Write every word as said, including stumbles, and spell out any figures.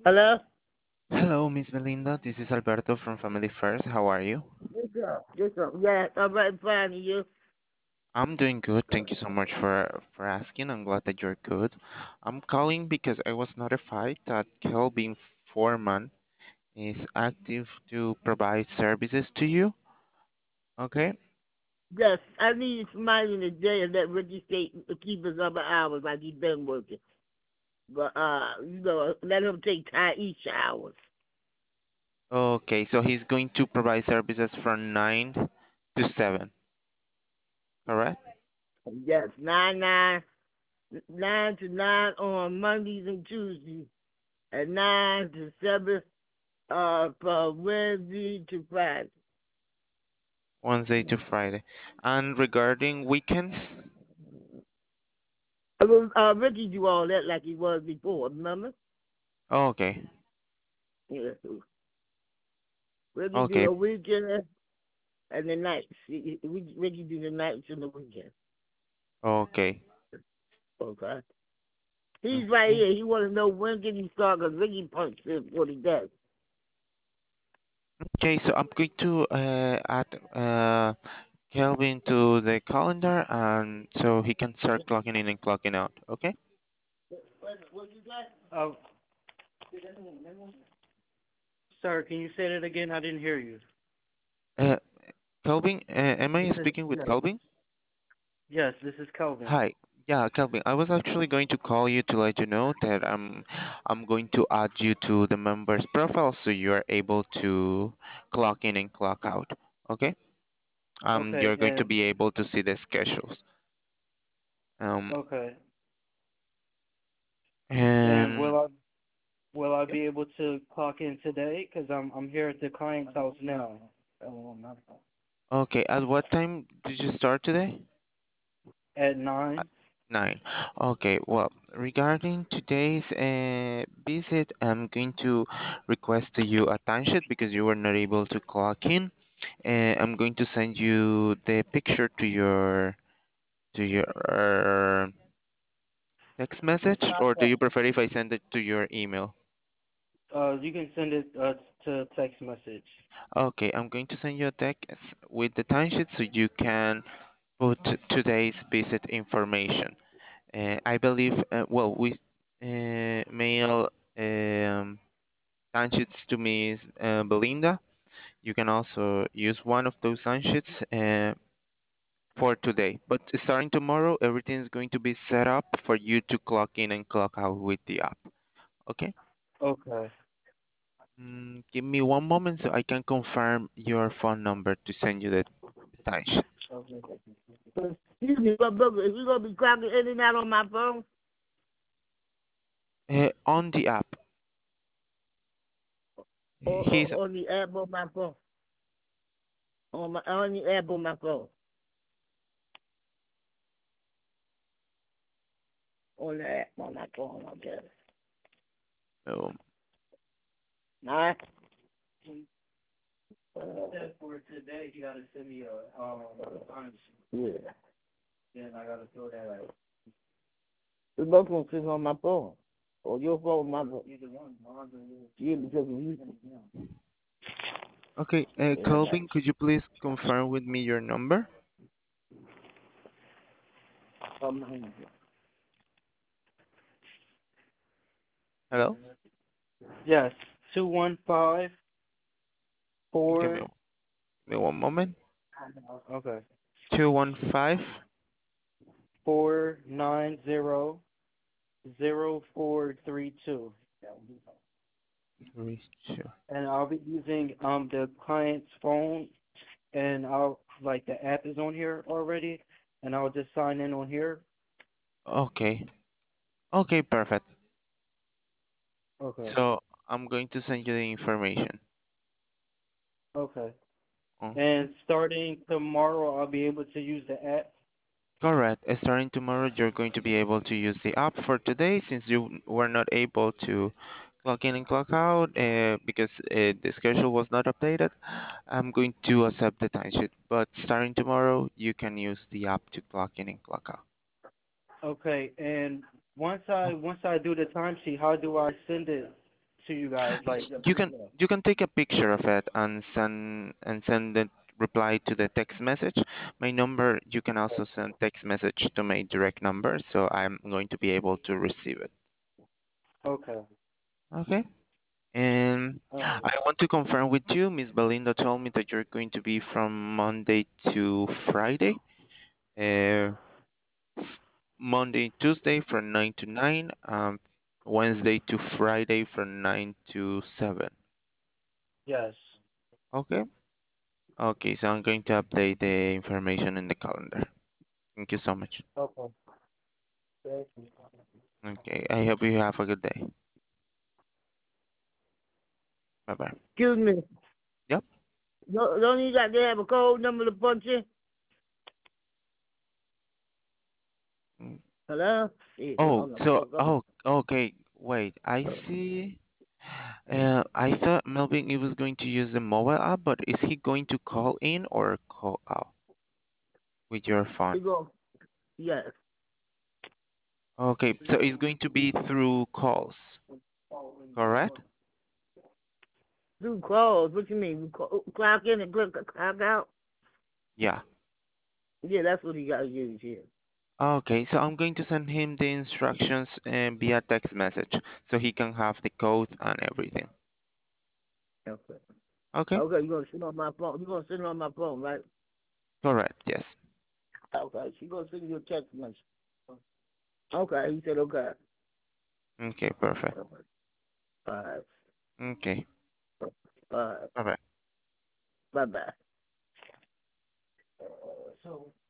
Hello? Hello, Miss Belinda. This is Alberto from Family First. How are you? What's up? What's up? Yeah, I'm right in front of you. I'm doing good. Thank you so much for for asking. I'm glad that you're good. I'm calling because I was notified that Kelvin Foreman is active to provide services to you. Okay. Yes, I need somebody in the day and let Ricky stay keep his other hours like he's been working. But uh, you know, let him take time each hours. Okay, so he's going to provide services from nine to seven, correct? Yes, nine nine nine to nine on Mondays and Tuesdays, and nine to seven uh from Wednesday to Friday. Wednesday to Friday. And regarding weekends? I mean, uh, Ricky do all that like he was before. Remember? Okay. Yeah. Ricky do Okay. the weekend and the nights. He- he- We Ricky do the nights and the weekend. Okay. Okay. He's right Okay. here. He want to know when can he start because Ricky punched him what he does. Okay, so I'm going to uh, add uh, Kelvin to the calendar, and so he can start clocking in and clocking out. Okay. What, what you got? Uh, sir, can you say that again? I didn't hear you. Uh, Kelvin, uh, am I This is speaking with yes, Kelvin? yes. This is Kelvin. Hi. Yeah, Kelvin. I was actually going to call you to let you know that I'm I'm going to add you to the members profile so you are able to clock in and clock out. Okay. Um, Okay, you're going to and be able to see the schedules. Um, okay, and and will I will I be able to clock in today? Cause I'm I'm here at the client's house now. okay. At what time did you start today? At nine. Nine. Okay, well, regarding today's uh, visit, I'm going to request to you a timesheet because you were not able to clock in. Uh, I'm going to send you the picture to your to your uh, text message, or do you prefer if I send it to your email? Uh, you can send it uh to text message. Okay, I'm going to send you a text with the timesheet so you can put today's visit information. Uh, I believe, uh, well, we uh, mail um, timesheets to Miss uh, Belinda. You can also use one of those timesheets uh, for today. But starting tomorrow, everything is going to be set up for you to clock in and clock out with the app. Okay? Okay. Mm, give me one moment so I can confirm your phone number to send you the timesheet. Okay. Excuse me, but brother, is he gonna be clocking in and out on my phone Uh, on the app, or, he's or on the app on my phone? On my on the app on my phone. On the app on my phone, okay. um, Alright. Said for today, you gotta send me a um time. Yeah. Then I gotta throw that out. We both gonna sit on my phone. Or your phone, my phone. Either one. Mine's or yours. Yeah, because you okay. Uh, yeah, Calvin, could you please confirm with me your number? um, Hello? Yes. Two one five Give me, four. give me one moment. Okay. two one five. Four nine zero zero four three two. Three, two. And I'll be using um the client's phone, and I'll like the app is on here already, and I'll just sign in on here. Okay. Okay, perfect. Okay. So I'm going to send you the information. Okay. Oh, And starting tomorrow, I'll be able to use the app. correct. Uh, Starting tomorrow, you're going to be able to use the app for today since you were not able to clock in and clock out uh, because uh, the schedule was not updated. I'm going to accept the timesheet, but starting tomorrow, you can use the app to clock in and clock out. Okay. And once I once I do the timesheet, how do I send it to you guys. Like, You can you can take a picture of it and send and send it reply to the text message. My number, you can also send text message to my direct number, so I'm going to be able to receive it. okay. Okay. And Um, I want to confirm with you, Miss Belinda told me that you're going to be from Monday to Friday. Uh, Monday, Tuesday from nine to nine, um, Wednesday to Friday from nine to seven. yes. Okay. Okay, so I'm going to update the information in the calendar. Thank you so much. Okay. Thank you. Okay, I hope you have a good day. Bye bye. Excuse me. Yep. Don't, don't you got to have a code number to punch in? Mm. Hello? Shit, Oh, on the so, fuck up. oh, okay. Wait, I see. Uh, I thought Melvin he was going to use the mobile app, but is he going to call in or call out with your phone? You go, yes. Okay, so it's going to be through calls, correct? Do calls. What you mean? Cl- Clock in and click clock out? Yeah. Yeah, that's what you got to use here. Okay, so I'm going to send him the instructions uh, via text message so he can have the code and everything. Okay. Okay? Okay, you're going to send on my phone. You're going to send it on my phone, right? Correct, yes. Okay, she's going to send you a text message. Okay, he said okay. Okay, perfect. All right. Okay. All right. Bye-bye. Bye-bye. Uh, so...